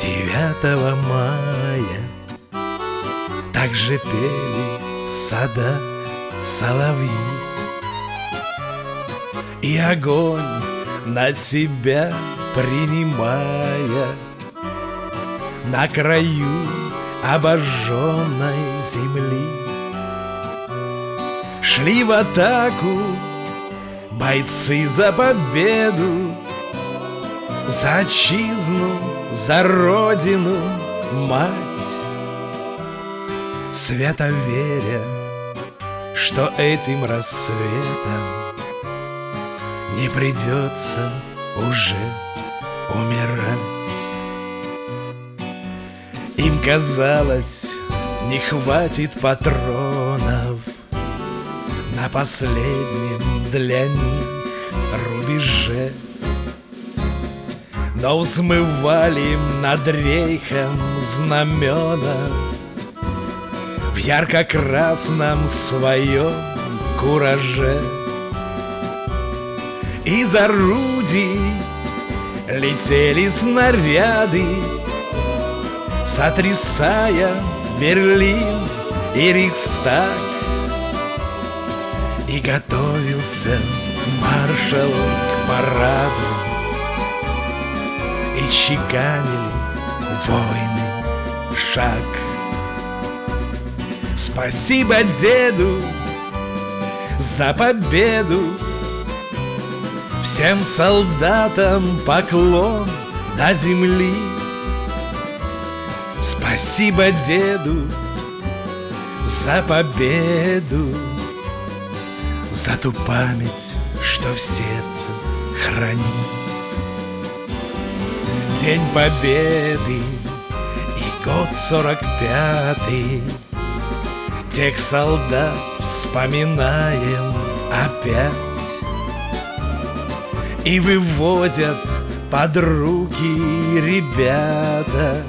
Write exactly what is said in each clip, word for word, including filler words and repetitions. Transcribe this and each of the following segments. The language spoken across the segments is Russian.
девятого мая так же пели в садах соловьи, и огонь на себя принимая на краю обожженной земли шли в атаку бойцы за победу, за отчизну, за родину, мать, свято веря, что этим рассветом не придется уже умирать. Им казалось, не хватит патронов на последнем для них рубеже, но взмывали над рейхом знамена в ярко-красном своем кураже. Из орудий летели снаряды, сотрясая Берлин и Рейхстаг, и готовился маршал к параду, и чеканили воины шаг. Спасибо деду за победу, всем солдатам поклон до земли. Спасибо деду за победу, за ту память, что в сердце хранит. День Победы и год сорок пятый, тех солдат вспоминаем опять, и выводят под руки ребята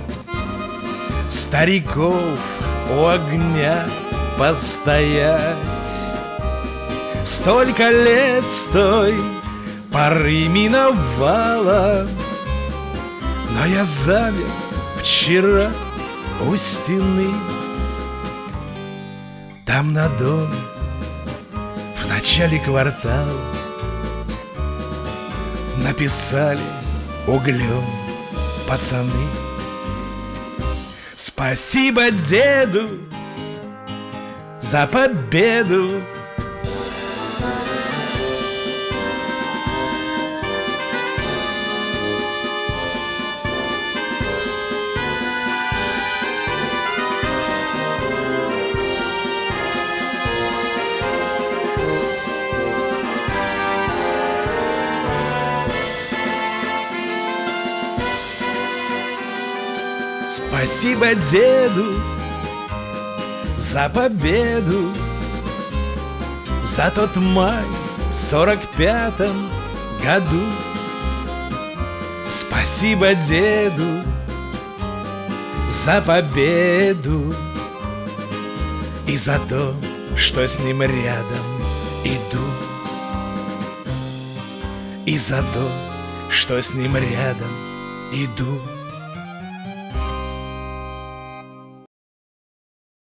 стариков у огня постоять. Столько лет с той поры миновало, но я замер вчера у стены. Там на доме в начале квартала написали углем пацаны: спасибо деду за победу. Спасибо деду за победу, за тот май в сорок пятом году. Спасибо деду за победу и за то, что с ним рядом иду, и за то, что с ним рядом иду.